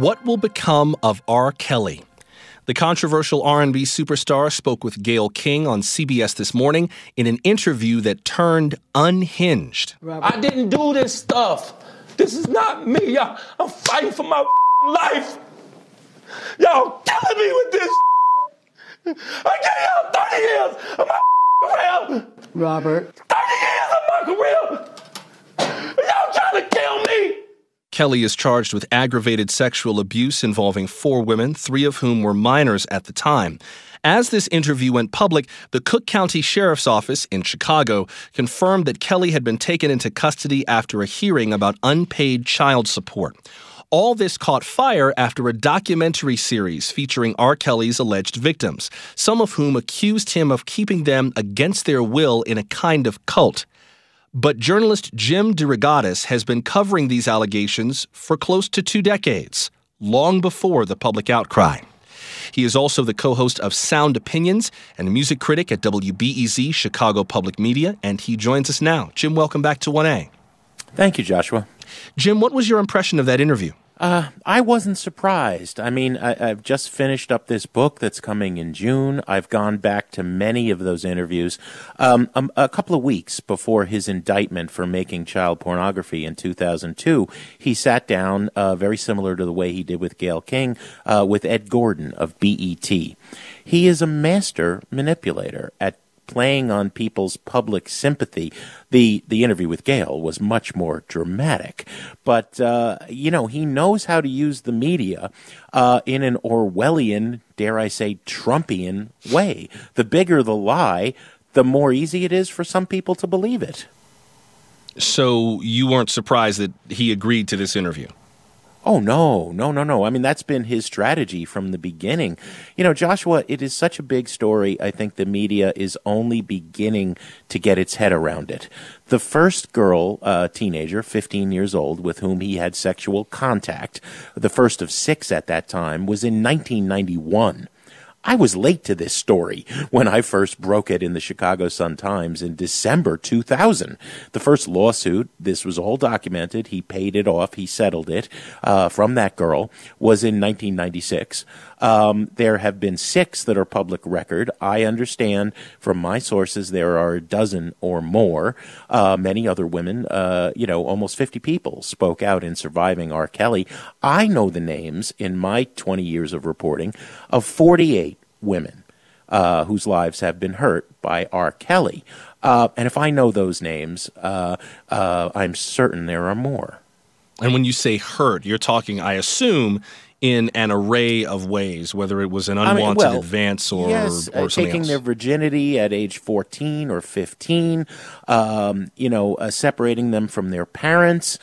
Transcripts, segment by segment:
What will become of R. Kelly? The controversial R&B superstar spoke with Gayle King on CBS This Morning in an interview that turned unhinged. I didn't do this stuff. This is not me. I'm fighting for my life. Y'all killing me with this. I gave y'all 30 years of my career. Robert. 30 years of my career. Y'all trying to kill me. Kelly is charged with aggravated sexual abuse involving 4 women, 3 of whom were minors at the time. As this interview went public, the Cook County Sheriff's Office in Chicago confirmed that Kelly had been taken into custody after a hearing about unpaid child support. All this caught fire after a documentary series featuring R. Kelly's alleged victims, some of whom accused him of keeping them against their will in a kind of cult. But journalist Jim DeRogatis has been covering these allegations for close to 2 decades, long before the public outcry. He is also the co-host of Sound Opinions and a music critic at WBEZ Chicago Public Media, and he joins us now. Jim, welcome back to 1A. Thank you, Joshua. Jim, what was your impression of that interview? I wasn't surprised. I mean, I've just finished up this book that's coming in June. I've gone back to many of those interviews. A couple of weeks before his indictment for making child pornography in 2002, he sat down, very similar to the way he did with Gayle King, with Ed Gordon of BET. He is a master manipulator at playing on people's public sympathy. The interview with Gayle was much more dramatic, but he knows how to use the media in an Orwellian, dare I say, Trumpian way. The bigger the lie, the more easy it is for some people to believe it. So you weren't surprised that he agreed to this interview? Oh, no. I mean, that's been his strategy from the beginning. You know, Joshua, it is such a big story. I think the media is only beginning to get its head around it. The first girl, teenager, 15 years old, with whom he had sexual contact, the first of 6 at that time, was in 1991. I was late to this story when I first broke it in the Chicago Sun-Times in December 2000. The first lawsuit, this was all documented, he paid it off, he settled it from that girl, was in 1996. There have been 6 that are public record. I understand from my sources there are a dozen or more. Many other women, almost 50 people spoke out in surviving R. Kelly. I know the names in my 20 years of reporting of 48 women whose lives have been hurt by R. Kelly. And if I know those names, I'm certain there are more. And when you say hurt, you're talking, I assume, in an array of ways, whether it was an unwanted advance or something taking else. Their virginity at age 14 or 15, separating them from their parents,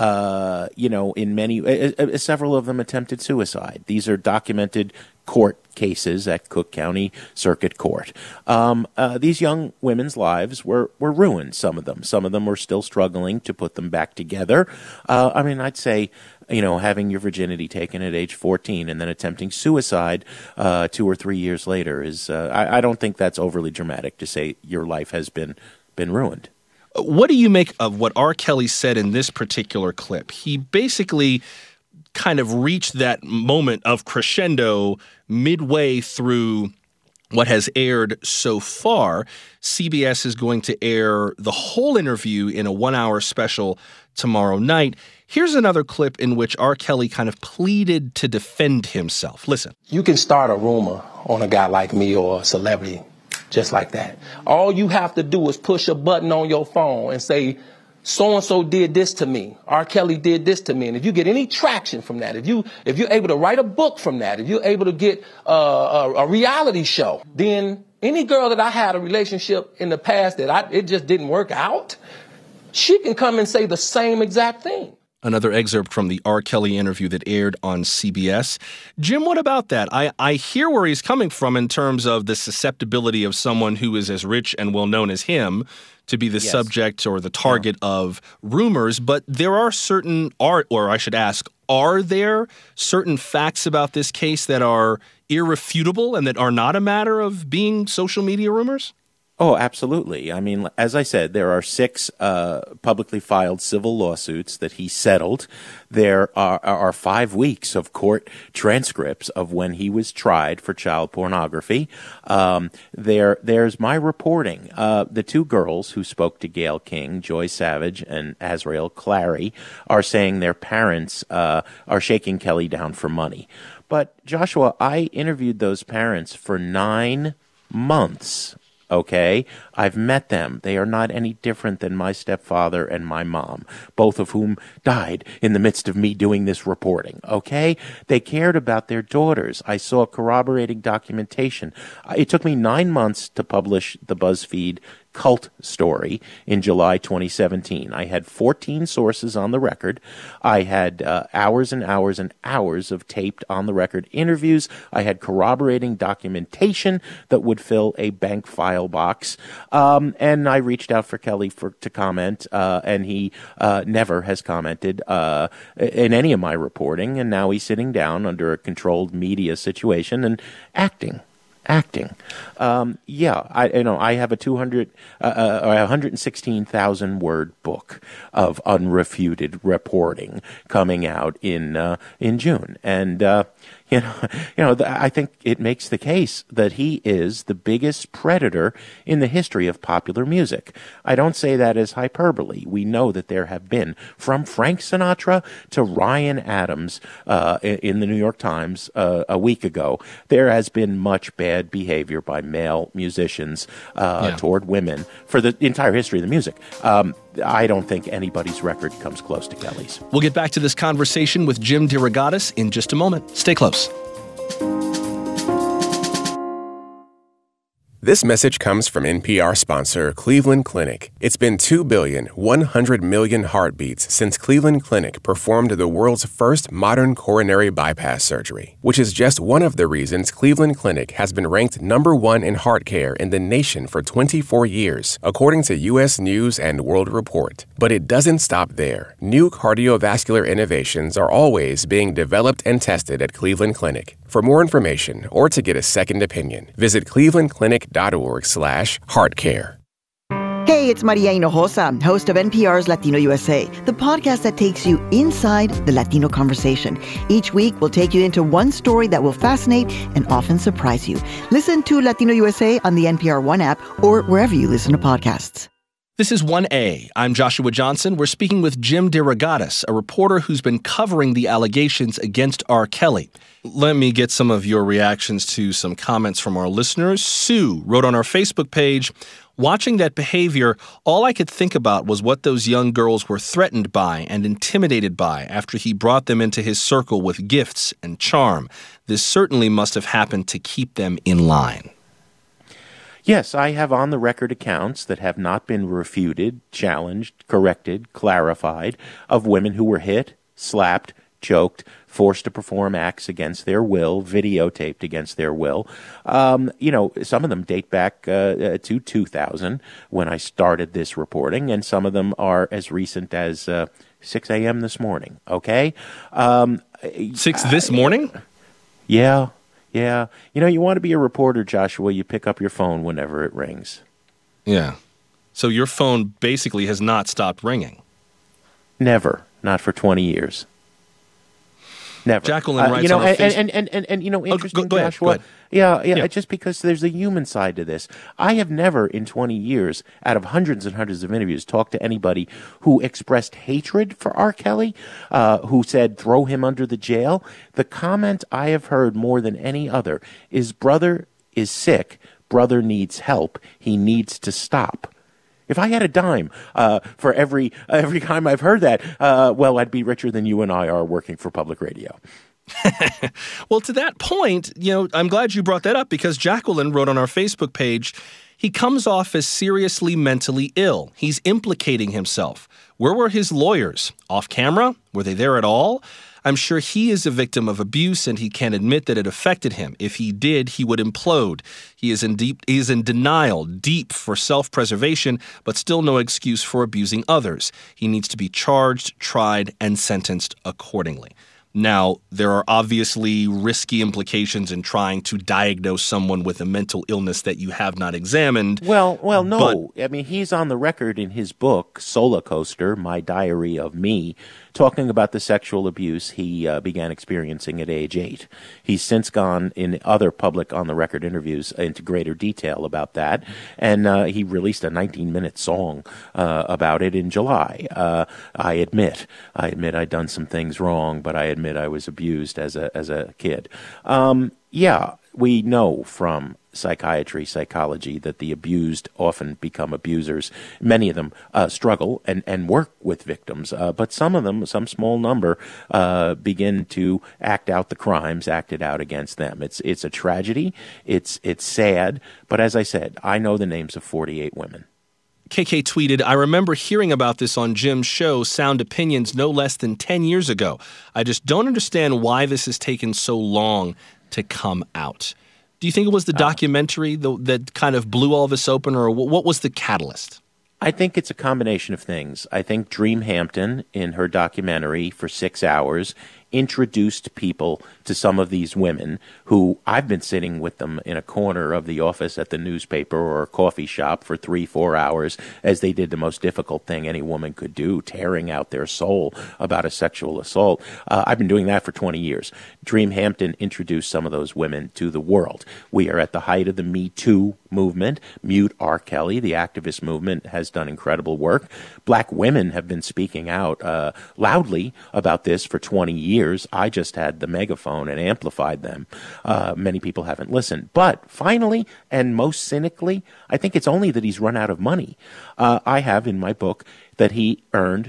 in many, several of them attempted suicide. These are documented court cases at Cook County Circuit Court. These young women's lives were ruined, some of them. Some of them were still struggling to put them back together. I'd say, having your virginity taken at age 14 and then attempting suicide 2 or 3 years later is, I don't think that's overly dramatic to say your life has been ruined. What do you make of what R. Kelly said in this particular clip? He basically kind of reached that moment of crescendo midway through what has aired so far. CBS is going to air the whole interview in a 1-hour special tomorrow night. Here's another clip in which R. Kelly kind of pleaded to defend himself. Listen. You can start a rumor on a guy like me or a celebrity just like that. All you have to do is push a button on your phone and say, so-and-so did this to me. R. Kelly did this to me. And if you get any traction from that, if you're able to write a book from that, if you're able to get a reality show, then any girl that I had a relationship in the past that it just didn't work out, she can come and say the same exact thing. Another excerpt from the R. Kelly interview that aired on CBS. Jim, what about that? I hear where he's coming from in terms of the susceptibility of someone who is as rich and well-known as him to be the subject or the target of rumors, but there are are there certain facts about this case that are irrefutable and that are not a matter of being social media rumors? Oh, absolutely. I mean, as I said, there are 6 publicly filed civil lawsuits that he settled. There are 5 weeks of court transcripts of when he was tried for child pornography. There's my reporting. The 2 girls who spoke to Gayle King, Joy Savage and Azrael Clary, are saying their parents are shaking Kelly down for money. But, Joshua, I interviewed those parents for 9 months. Okay, I've met them. They are not any different than my stepfather and my mom, both of whom died in the midst of me doing this reporting. Okay, they cared about their daughters. I saw corroborating documentation. It took me 9 months to publish the BuzzFeed cult story in July 2017. I had 14 sources on the record. I had hours and hours and hours of taped on-the-record interviews. I had corroborating documentation that would fill a bank file box. And I reached out for Kelly to comment, and he never has commented in any of my reporting. And now he's sitting down under a controlled media situation and acting. I have a 116,000 word book of unrefuted reporting coming out in June, and I think it makes the case that he is the biggest predator in the history of popular music. I don't say that as hyperbole. We know that there have been, from Frank Sinatra to Ryan Adams in the New York Times a week ago, there has been much bad behavior by male musicians toward women for the entire history of the music. I don't think anybody's record comes close to Kelly's. We'll get back to this conversation with Jim DeRogatis in just a moment. Stay close. This message comes from NPR sponsor Cleveland Clinic. It's been 2,100,000,000 heartbeats since Cleveland Clinic performed the world's first modern coronary bypass surgery, which is just one of the reasons Cleveland Clinic has been ranked #1 in heart care in the nation for 24 years, according to U.S. News and World Report. But it doesn't stop there. New cardiovascular innovations are always being developed and tested at Cleveland Clinic. For more information or to get a second opinion, visit clevelandclinic.org/heartcare. Hey, it's Maria Hinojosa, host of NPR's Latino USA, the podcast that takes you inside the Latino conversation. Each week, we'll take you into one story that will fascinate and often surprise you. Listen to Latino USA on the NPR One app or wherever you listen to podcasts. This is 1A. I'm Joshua Johnson. We're speaking with Jim DeRogatis, a reporter who's been covering the allegations against R. Kelly. Let me get some of your reactions to some comments from our listeners. Sue wrote on our Facebook page, "Watching that behavior, all I could think about was what those young girls were threatened by and intimidated by after he brought them into his circle with gifts and charm. This certainly must have happened to keep them in line." Yes, I have on-the-record accounts that have not been refuted, challenged, corrected, clarified, of women who were hit, slapped, choked, forced to perform acts against their will, videotaped against their will. Some of them date back to 2000 when I started this reporting, and some of them are as recent as 6 a.m. this morning, okay? 6 this morning? Yeah. Yeah. You want to be a reporter, Joshua, you pick up your phone whenever it rings. Yeah. So your phone basically has not stopped ringing. Never. Not for 20 years. Never. Jacqueline writes on her Facebook. Interesting, go ahead, Joshua. go ahead. Yeah, just because there's a human side to this. I have never in 20 years, out of hundreds and hundreds of interviews, talked to anybody who expressed hatred for R. Kelly, who said, throw him under the jail. The comment I have heard more than any other is, brother is sick, brother needs help, he needs to stop. If I had a dime for every time I've heard that, I'd be richer than you and I are working for public radio. Well, to that point, I'm glad you brought that up because Jacqueline wrote on our Facebook page, he comes off as seriously mentally ill. He's implicating himself. Where were his lawyers? Off camera? Were they there at all? I'm sure he is a victim of abuse and he can't admit that it affected him. If he did, he would implode. He is in denial, deep for self-preservation, but still no excuse for abusing others. He needs to be charged, tried, and sentenced accordingly. Now, there are obviously risky implications in trying to diagnose someone with a mental illness that you have not examined. Well, no. I mean, he's on the record in his book, Solar Coaster, My Diary of Me, talking about the sexual abuse he began experiencing at age 8. He's since gone in other public on-the-record interviews into greater detail about that, and he released a 19-minute song about it in July. I admit I'd done some things wrong, but I admit I was abused as a kid. We know from psychology, that the abused often become abusers. Many of them struggle and work with victims, but some of them, some small number, begin to act out the crimes acted out against them. It's a tragedy. It's sad. But as I said, I know the names of 48 women. KK tweeted, I remember hearing about this on Jim's show, Sound Opinions, no less than 10 years ago. I just don't understand why this has taken so long to come out. Do you think it was the documentary that kind of blew all this open, or what was the catalyst? I think it's a combination of things. I think Dream Hampton, in her documentary for 6 hours, introduced people to some of these women who I've been sitting with them in a corner of the office at the newspaper or a coffee shop for 3-4 hours as they did the most difficult thing any woman could do, tearing out their soul about a sexual assault. I've been doing that for 20 years. Dream Hampton introduced some of those women to the world. We are at the height of the Me Too movement. Mute R. Kelly, the activist movement, has done incredible work. Black women have been speaking out loudly about this for 20 years. I just had the megaphone and amplified them. Many people haven't listened. But finally, and most cynically, I think it's only that he's run out of money. I have in my book that he earned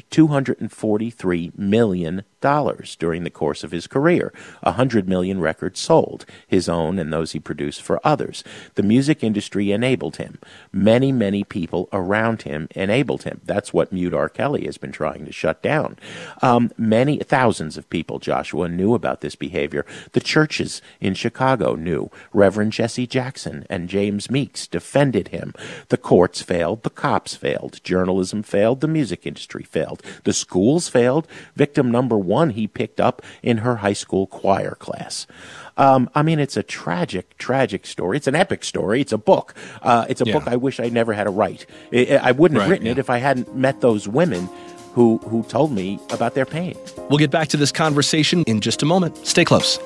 $243 million during the course of his career. 100 million records sold, his own and those he produced for others. The music industry enabled him. Many, many people around him enabled him. That's what Mute R. Kelly has been trying to shut down. Many thousands of people, Joshua, knew about this behavior. The churches in Chicago knew. Reverend Jesse Jackson and James Meeks defended him. The courts failed. The cops failed. Journalism failed. The music industry failed. The schools failed. Victim number one he picked up in her high school choir class. I mean, it's a tragic, tragic story. It's an epic story. It's a book. It's a book I wish I never had to write. I wouldn't have written it if I hadn't met those women who told me about their pain. We'll get back to this conversation in just a moment. Stay close.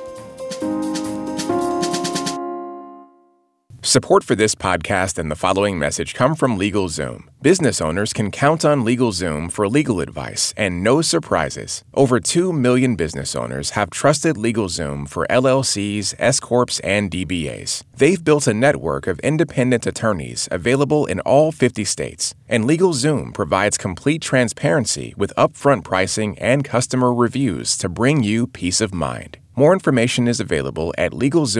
Support for this podcast and the following message come from LegalZoom. Business owners can count on LegalZoom for legal advice and no surprises. Over 2 million business owners have trusted LegalZoom for LLCs, S-Corps, and DBAs. They've built a network of independent attorneys available in all 50 states. And LegalZoom provides complete transparency with upfront pricing and customer reviews to bring you peace of mind. More information is available at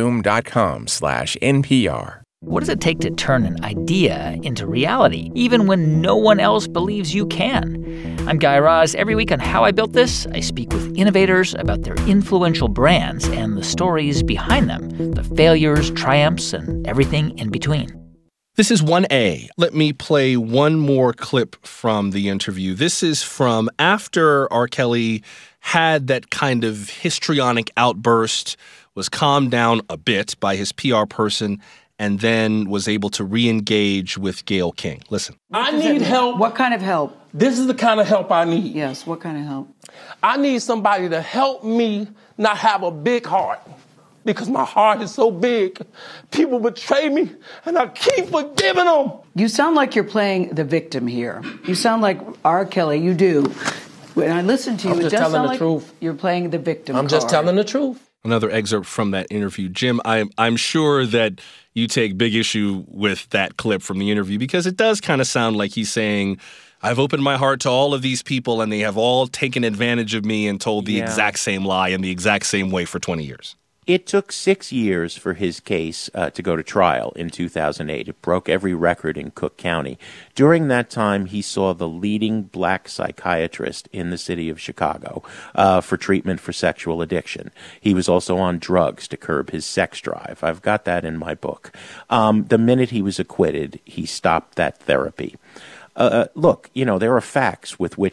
LegalZoom.com/NPR. What does it take to turn an idea into reality, even when no one else believes you can? I'm Guy Raz. Every week on How I Built This, I speak with innovators about their influential brands and the stories behind them, the failures, triumphs, and everything in between. This is 1A. Let me play one more clip from the interview. This is from after R. Kelly had that kind of histrionic outburst, was calmed down a bit by his PR person, and then was able to re-engage with Gayle King. Listen. I need help. What kind of help? This is the kind of help I need. Yes, what kind of help? I need somebody to help me not have a big heart. Because my heart is so big. People betray me, and I keep forgiving them. You sound like you're playing the victim here. You sound like R. Kelly. You do. When I listen to you, it does sound like you're playing the victim I'm just telling the truth. Another excerpt from that interview. Jim, I'm sure that you take big issue with that clip from the interview because it does kind of sound like he's saying, I've opened my heart to all of these people and they have all taken advantage of me and told the exact same lie in the exact same way for 20 years. It took 6 years for his case to go to trial in 2008. It broke every record in Cook County. During that time, he saw the leading black psychiatrist in the city of Chicago for treatment for sexual addiction. He was also on drugs to curb his sex drive. I've got that in my book. The minute he was acquitted, he stopped that therapy. Look, there are facts with which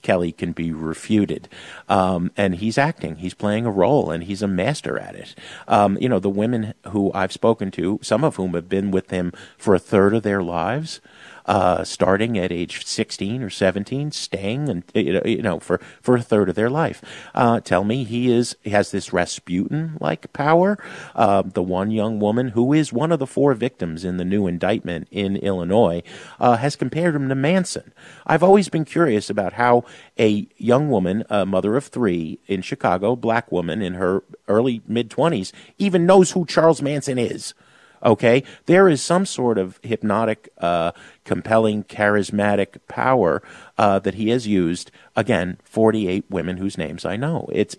Kelly can be refuted. And he's acting. He's playing a role, and he's a master at it. The women who I've spoken to, some of whom have been with him for a third of their lives, starting at age 16 or 17, staying and for a third of their life, tell me he has this Rasputin-like power. The one young woman who is one of the 4 victims in the new indictment in Illinois has compared him to Manson. I've always been curious about how a young woman, a mother of 3 in Chicago, black woman in her early mid-20s, even knows who Charles Manson is. Okay, there is some sort of hypnotic, compelling, charismatic power that he has used. Again, 48 women whose names I know. It's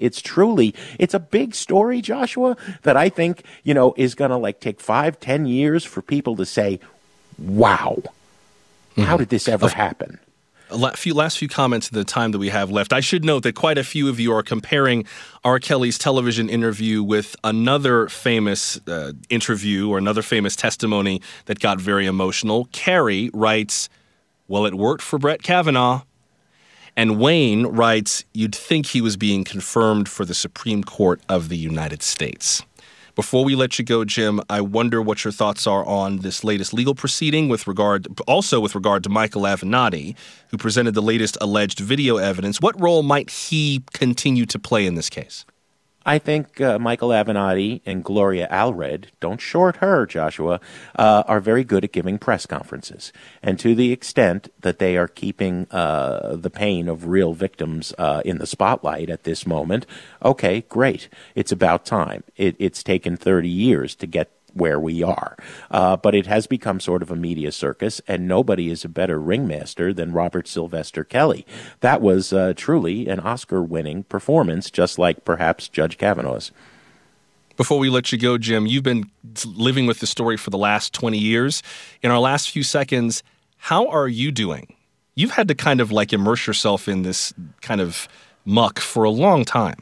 a big story, Joshua, that I think is going to take 5-10 years for people to say, "Wow, how did this ever happen?" Last few comments in the time that we have left. I should note that quite a few of you are comparing R. Kelly's television interview with another famous interview or another famous testimony that got very emotional. Carrie writes, "Well, it worked for Brett Kavanaugh." And Wayne writes, "You'd think he was being confirmed for the Supreme Court of the United States." Before we let you go, Jim, I wonder what your thoughts are on this latest legal proceeding with regard to Michael Avenatti, who presented the latest alleged video evidence. What role might he continue to play in this case? I think Michael Avenatti and Gloria Allred, don't short her, Joshua, are very good at giving press conferences. And to the extent that they are keeping the pain of real victims in the spotlight at this moment, okay, great. It's about time. It's taken 30 years to get where we are. But it has become sort of a media circus, and nobody is a better ringmaster than Robert Sylvester Kelly. That was truly an Oscar-winning performance, just like perhaps Judge Kavanaugh's. Before we let you go, Jim, you've been living with the story for the last 20 years. In our last few seconds, how are you doing? You've had to kind of immerse yourself in this kind of muck for a long time.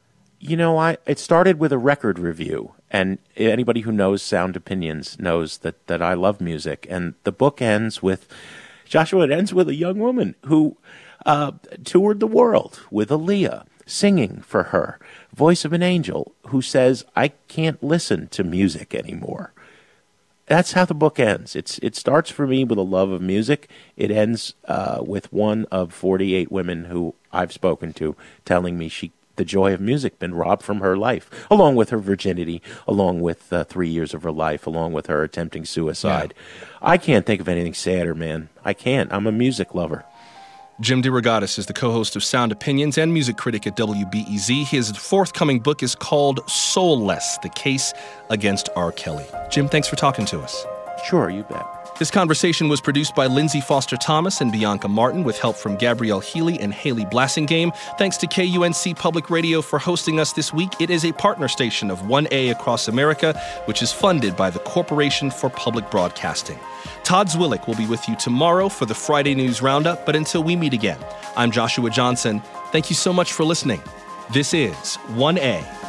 It started with a record review. And anybody who knows Sound Opinions knows that I love music. And the book ends with, Joshua, it ends with a young woman who toured the world with Aaliyah, singing for her, voice of an angel, who says, "I can't listen to music anymore." That's how the book ends. It starts for me with a love of music. It ends with one of 48 women who I've spoken to telling me the joy of music been robbed from her life, along with her virginity, along with 3 years of her life, along with her attempting suicide. Yeah. I can't think of anything sadder, man. I can't. I'm a music lover. Jim DeRogatis is the co-host of Sound Opinions and music critic at WBEZ. His forthcoming book is called Soulless, The Case Against R. Kelly. Jim, thanks for talking to us. Sure, you bet. This conversation was produced by Lindsay Foster Thomas and Bianca Martin with help from Gabrielle Healy and Haley Blassingame. Thanks to KUNC Public Radio for hosting us this week. It is a partner station of 1A Across America, which is funded by the Corporation for Public Broadcasting. Todd Zwillick will be with you tomorrow for the Friday News Roundup, but until we meet again, I'm Joshua Johnson. Thank you so much for listening. This is 1A